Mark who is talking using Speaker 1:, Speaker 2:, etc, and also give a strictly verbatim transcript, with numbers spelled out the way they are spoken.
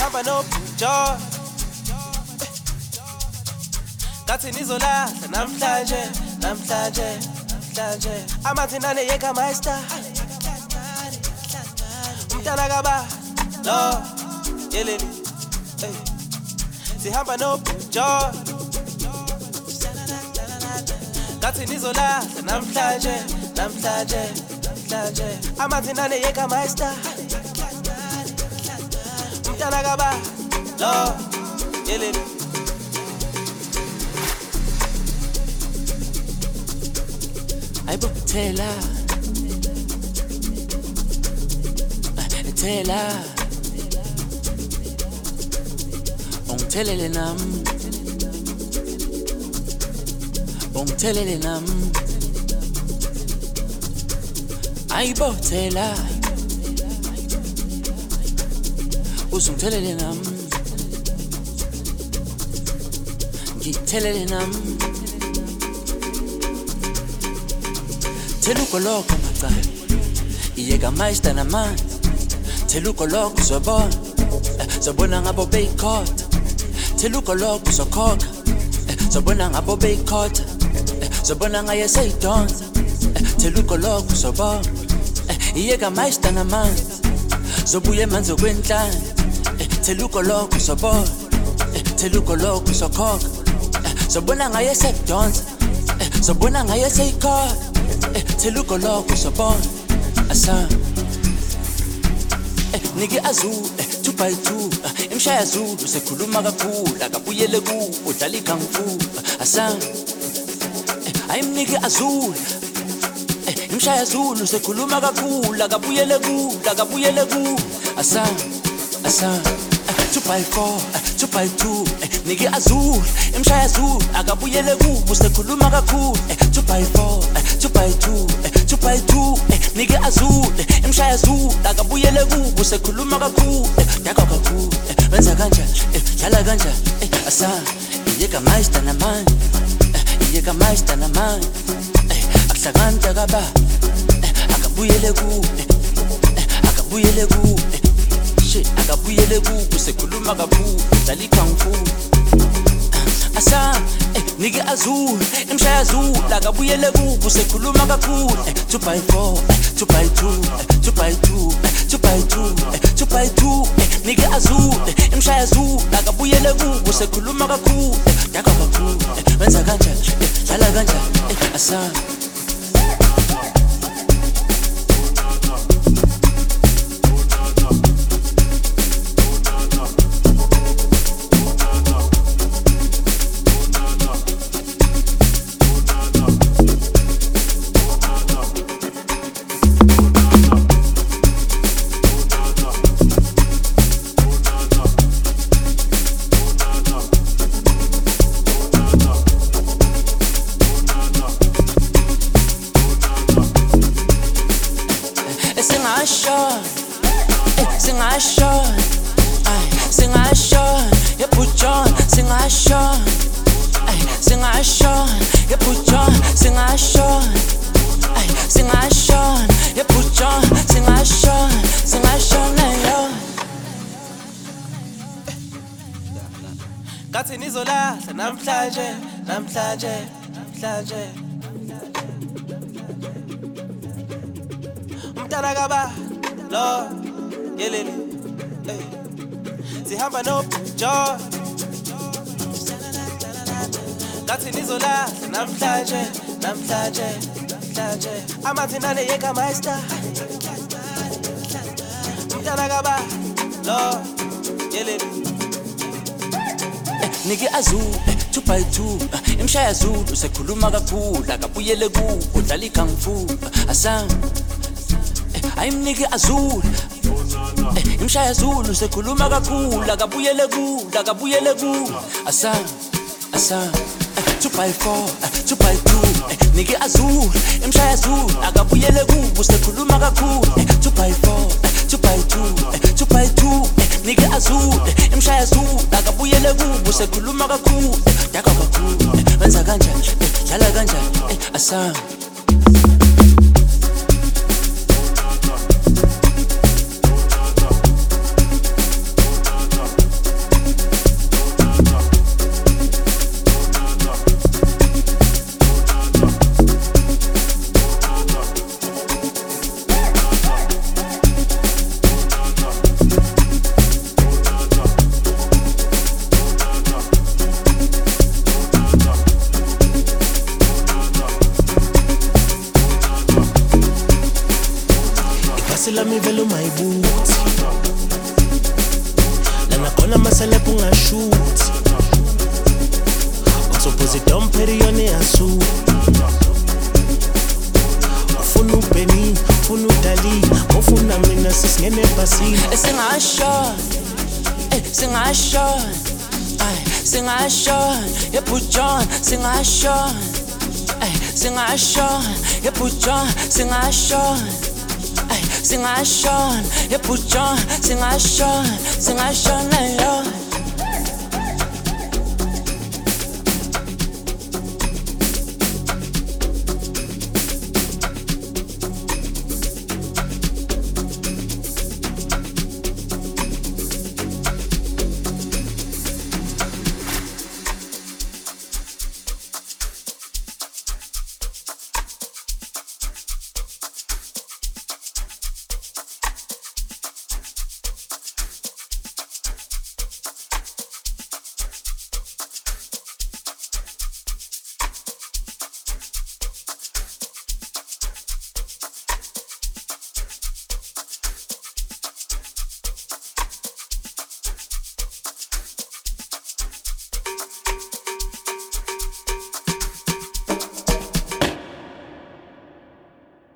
Speaker 1: sihamba noBjoy ngathi nizolahla namhlanje namhlanje namhlanje amathi nane yeka master umntana kaba lo yeleli hey sihamba noBjoy ngathi nizolahla namhlanje namhlanje namhlanje amathi nane yeka master umntana kaba lo yeleli
Speaker 2: Aibo tela tela ongithelele nami ongithelele nami Aibo tela uzungithelele nami ngithelele nami Teluko loko macala iyeka master namanzi Teluko loko zobona zobona ngabo beyikhotha Teluko loko zokhokha zobona ngabo beyikhotha zobona ngaye seyidonsa Teluko loko zobona iyeka master namanzi zobuye manzi okwenhlanje Teluko loko zobona Teluko loko zokhokha zobona ngaye seyidonsa zobona ngaye seyikhotha Teluko loko sobona asa nigi azulu two by two imshaya zulu sekhuluma kakhulu akabuyele ku udlala kung fu asa ayimniki azulu imshaya zulu sekhuluma kakhulu akabuyele ku akabuyele ku asa asa two by four two by two nigi azulu imshaya zulu akabuyele ku sekhuluma kakhulu two by four two by two two by two nigi azulu imshaya zulu akabuyele ku sekhuluma kakhulu yakho kakhulu wenza kanjani dlala kanjani asa iyeka master namanje iyeka master namanje akuhlakanta kaba akabuyele ku akabuyele ku shit akabuyele ku sekhuluma kakhulu dlala kung fu asa nigi azulu imshaya zulu akabuyele ku sekhuluma kakhulu two by four two by two two by two two by two two by two nigi azulu imshaya zulu akabuyele ku sekhuluma kakhulu yakho kakhulu wenza kanjani dlala kanjani asa Singasho, singasho, ay, singasho, yepujon, singasho, ay, singasho, yepujon, singasho, ay, singasho, yepujon, singasho, singasho nayo.
Speaker 1: ngathi nizolahla namhlanje namhlanje namhlanje umntana kaba lo yeleli hey sihamba noBjoy ngathi nizolahla namhlanje namhlanje namhlanje amathi nane yeka master umntana kaba lo yeleli
Speaker 2: nigi azulu two by two imshaya zulu sekhuluma kakhulu akabuyele ku udlala kung fu asa ayimniki azulu imshaya zulu sekhuluma kakhulu akabuyele ku akabuyele ku asa asa two by four two by two nigi azulu imshaya zulu akabuyele ku sekhuluma kakhulu two by four two by two two by two nigi azulu imshaya zulu akabuyele ku sekhuluma kakhulu yakho kakhulu wenza kanjani dlala kanjani asa
Speaker 3: Ibhasi lami vele umayibuthi lana khona maselepu ungashuthi Utsopoze domperi yone yasu Ufuna uBenny, ufuna uDali Ufuna mina sisingene ebhasini
Speaker 2: Singasho Eh singasho Ay singasho Yepujon singasho Ay singasho Yepujon singasho Ay singasho Yepujon singasho singasho na yo